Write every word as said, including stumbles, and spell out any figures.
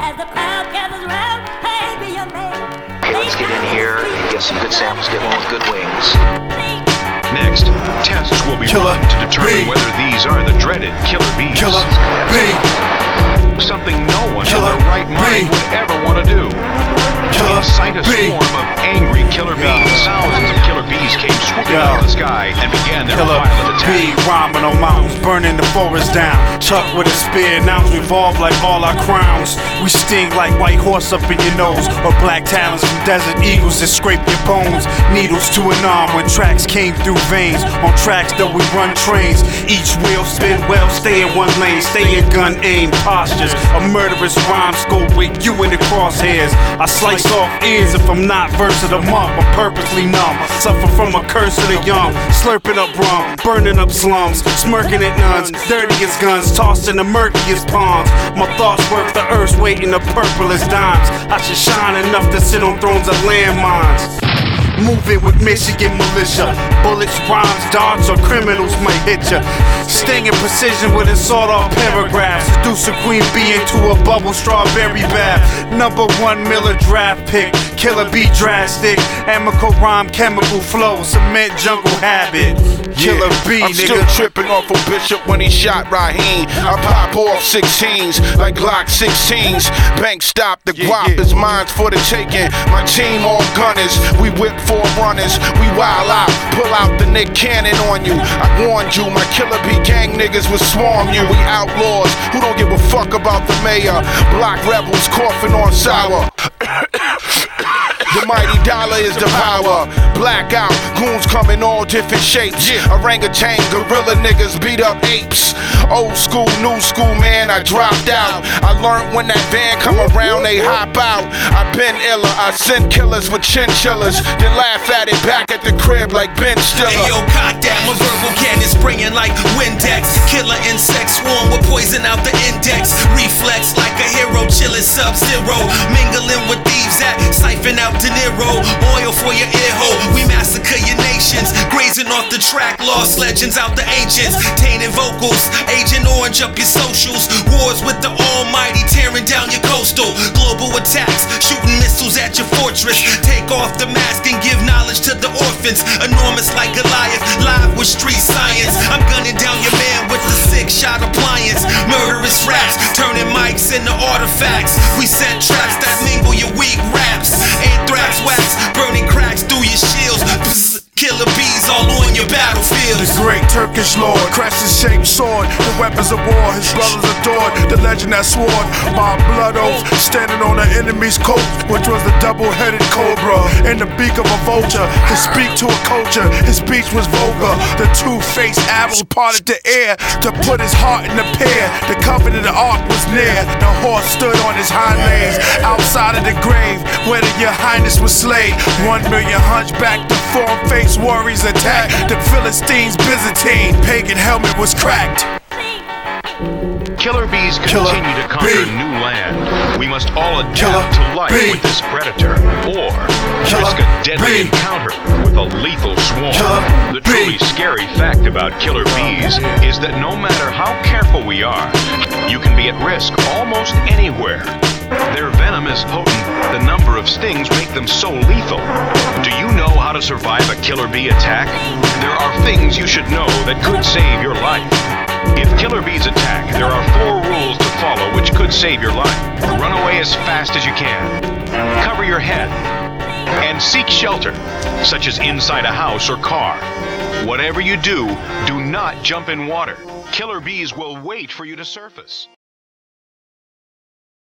as the crowd gathers round. Hey, be your man. Okay, let's get in here and get some good samples, get one with good wings. Next, tests will be Killer run to determine B. whether these are the dreaded killer bees. Killer B. Something no one Killer in their right mind B. would ever want to do. Killer Incite a B. swarm of angry killer Yeah. bees. Thousands of killer bees came swooping Yeah. out of the sky and began their Killer violent B, attack. rhyming on mountains, burning the forest down. Chuck with a spear, nouns revolve like all our crowns. We sting like white horse up in your nose, or black talons from desert eagles that scrape your bones. Needles to an arm when tracks came through veins. On tracks that we run trains. Each wheel spin well, stay in one lane, stay in gun aim postures. A murderous rhyme scope with you in the crosshairs. I slice off ears if I'm not verse of the month. I'm purposely numb. Suffer from a curse of the young. Slurping up rum, burning up slums, smirking at nuns, dirty as guns, tossed in the murkiest ponds. My thoughts work the earth's weight in the purple as dimes. I should shine enough to sit on thrones of landmines. Moving with Michigan militia. Bullets, rhymes, darts, or criminals might hit ya. Stinging precision with a sawed-off paragraph. Seduce a queen bee into a bubble strawberry bath. Number one Miller draft pick. Killer bee drastic. Amical rhyme, chemical flow. Cement jungle habit. Killer bee, I'm nigga. still tripping off of Bishop when he shot Raheem. I pop off sixteens like Glock sixteens. Bank stop, the Yeah, guap yeah. is mine for the taking. My team all gunners, we whip four runners. We wild out, pull out the Nick Cannon on you. I warned you, my killer bee gang niggas will swarm you. We outlaws who don't give a fuck about the mayor. Block rebels coughing on sour. The mighty dollar is the power. Blackout, goons come in all different shapes. Orangutan, gorilla niggas beat up apes. Old school, new school, man, I dropped out. I learned when that van come around, they hop out. I been iller, I send killers with chinchillas, then laugh at it back at the crib like Ben Stiller. Hey yo, cock that, my verbal cannon spraying like Windex. Killer insects swarm with poison out the index. Reflex like a hero, chillin' sub-zero. Mingling with thieves that siphon out De Niro. Oil for your ear hole, we massacre your nations. Grazing off the track, lost legends out the ancients. Tainted vocals, Agent Orange up your socials. Wars with the almighty, tearing down your coastal. Global attacks, shooting missiles at your fortress. Take off the mask and give knowledge to the orphans. Enormous like Goliath, live with street science. I'm gunning down your man with the six-shot appliance. Murderous raps, turning mics into artifacts. We set traps that mingle your weak raps. Anthrax wax, burning cracks through your shields. Psst, killer bees all on your battlefield. The great Turkish lord, crescent-shaped sword. The weapons of war, his brothers adored. The legend that swore by a blood oath, standing on the enemy's coat, which was the double-headed cobra in the beak of a vulture. To speak to a culture, his speech was vulgar. The two-faced arrow parted the air to put his heart in the pear. The covenant of the ark was near. The horse stood on his hind legs outside of the grave where the, your highness was slain. One million hunchback, the form-faced warriors attacked. The Philistines, Byzantine, pagan helmet was cracked. Killer bees Killer continue to conquer bee. new land. We must all adapt Killer to life bee. with this predator, or Killer risk a deadly bee. encounter with a lethal swarm. Killer The truly bee. scary fact about killer bees is that no matter how careful we are, you can be at risk almost anywhere. Their venom is potent. The number of stings make them so lethal. Do you know how to survive a killer bee attack? There are things you should know that could save your life. If killer bees attack, there are four rules to follow which could save your life. Run away as fast as you can. Cover your head. And seek shelter, such as inside a house or car. Whatever you do, do not jump in water. Killer bees will wait for you to surface.